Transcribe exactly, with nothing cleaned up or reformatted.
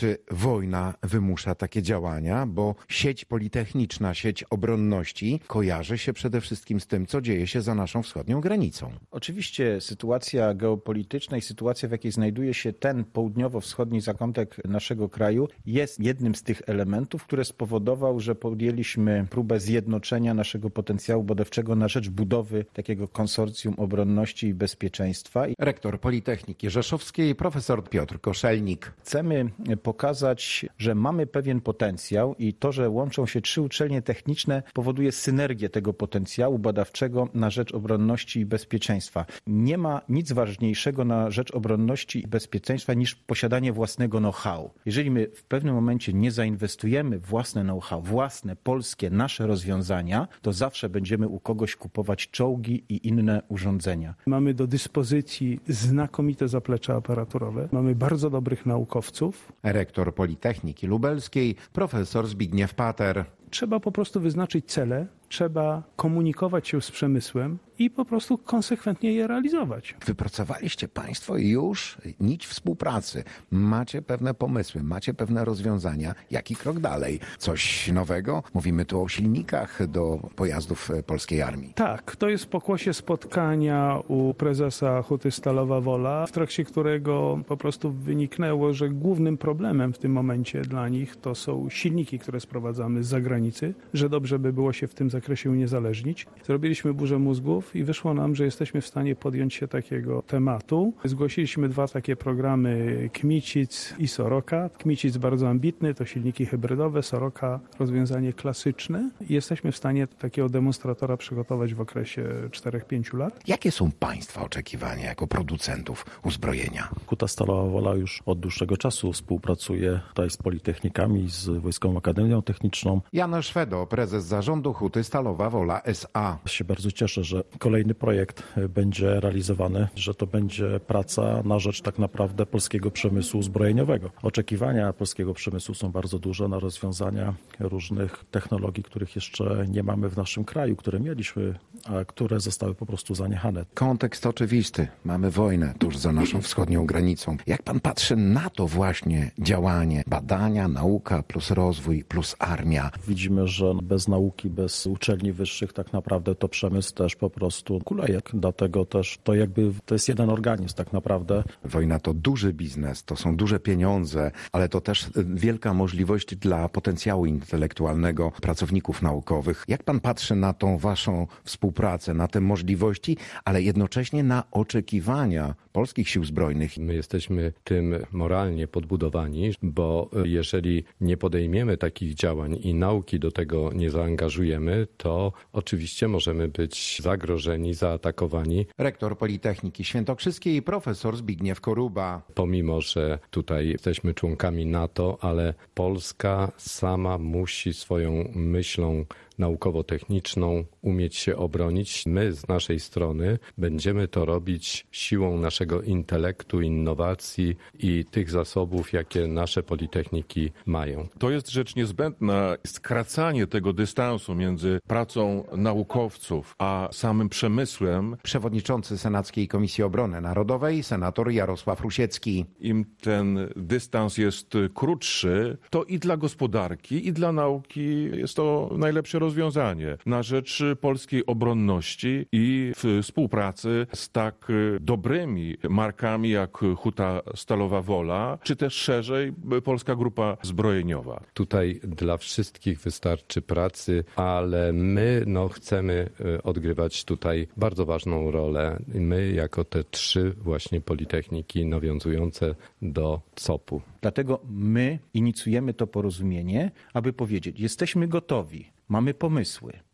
Czy wojna wymusza takie działania? Bo sieć politechniczna, sieć obronności kojarzy się przede wszystkim z tym, co dzieje się za naszą wschodnią granicą. Oczywiście sytuacja geopolityczna i sytuacja, w jakiej znajduje się ten południowo-wschodni zakątek naszego kraju, jest jednym z tych elementów, które spowodował, że podjęliśmy próbę zjednoczenia naszego potencjału badawczego na rzecz budowy takiego konsorcjum obronności i bezpieczeństwa. Rektor Politechniki Rzeszowskiej, profesor Piotr Koszelnik. Chcemy pokazać, że mamy pewien potencjał i to, że łączą się trzy uczelnie techniczne, powoduje synergię tego potencjału badawczego na rzecz obronności i bezpieczeństwa. Nie ma nic ważniejszego na rzecz obronności i bezpieczeństwa niż posiadanie własnego know-how. Jeżeli my w pewnym momencie nie zainwestujemy w własne know-how, własne, polskie, nasze rozwiązania, to zawsze będziemy u kogoś kupować czołgi i inne urządzenia. Mamy do dyspozycji znakomite zaplecze aparaturowe. Mamy bardzo dobrych naukowców. Rektor Politechniki Lubelskiej, profesor Zbigniew Pater. Trzeba po prostu wyznaczyć cele, trzeba komunikować się z przemysłem i po prostu konsekwentnie je realizować. Wypracowaliście Państwo już nić współpracy. Macie pewne pomysły, macie pewne rozwiązania. Jaki krok dalej? Coś nowego? Mówimy tu o silnikach do pojazdów polskiej armii. Tak, to jest pokłosie spotkania u prezesa Huty Stalowa Wola, w trakcie którego po prostu wyniknęło, że głównym problemem w tym momencie dla nich to są silniki, które sprowadzamy z zagranicy, że dobrze by było się w tym zakresie uniezależnić. Zrobiliśmy burzę mózgów i wyszło nam, że jesteśmy w stanie podjąć się takiego tematu. Zgłosiliśmy dwa takie programy Kmicic i Soroka. Kmicic bardzo ambitny, to silniki hybrydowe, Soroka rozwiązanie klasyczne. I jesteśmy w stanie takiego demonstratora przygotować w okresie czterech pięciu lat. Jakie są Państwa oczekiwania jako producentów uzbrojenia? Huta Stalowa Wola już od dłuższego czasu współpracuje tutaj z Politechnikami, z Wojskową Akademią Techniczną. Jan Szwedo, prezes zarządu Huty Stalowa Wola S A. Się bardzo cieszę, że kolejny projekt będzie realizowany, że to będzie praca na rzecz tak naprawdę polskiego przemysłu zbrojeniowego. Oczekiwania polskiego przemysłu są bardzo duże na rozwiązania różnych technologii, których jeszcze nie mamy w naszym kraju, które mieliśmy, a które zostały po prostu zaniechane. Kontekst oczywisty. Mamy wojnę tuż za naszą wschodnią granicą. Jak pan patrzy na to właśnie działanie, badania, nauka plus rozwój plus armia? Widzimy, że bez nauki, bez uczelni wyższych tak naprawdę to przemysł też po prostu kuleje. Dlatego też to jakby to jest jeden organizm tak naprawdę. Wojna to duży biznes, to są duże pieniądze, ale to też wielka możliwość dla potencjału intelektualnego pracowników naukowych. Jak pan patrzy na tą waszą współpracę, na te możliwości, ale jednocześnie na oczekiwania polskich sił zbrojnych? My jesteśmy tym moralnie podbudowani, bo jeżeli nie podejmiemy takich działań i nauki do tego nie zaangażujemy, to oczywiście możemy być zagrożeni, zaatakowani. Rektor Politechniki Świętokrzyskiej, profesor Zbigniew Koruba. Pomimo, że tutaj jesteśmy członkami NATO, ale Polska sama musi swoją myślą naukowo-techniczną umieć się obronić. My z naszej strony będziemy to robić siłą naszego intelektu, innowacji i tych zasobów, jakie nasze politechniki mają. To jest rzecz niezbędna. Skracanie tego dystansu między pracą naukowców a samym przemysłem. Przewodniczący Senackiej Komisji Obrony Narodowej, senator Jarosław Rusiecki. Im ten dystans jest krótszy, to i dla gospodarki, i dla nauki jest to najlepsze rozwiązanie na rzecz polskiej obronności i współpracy z tak dobrymi markami jak Huta Stalowa Wola, czy też szerzej Polska Grupa Zbrojeniowa. Tutaj dla wszystkich wystarczy pracy, ale my no, chcemy odgrywać tutaj bardzo ważną rolę. My jako te trzy właśnie politechniki nawiązujące do C O P-u. Dlatego my inicjujemy to porozumienie, aby powiedzieć, jesteśmy gotowi, mamy pomysły,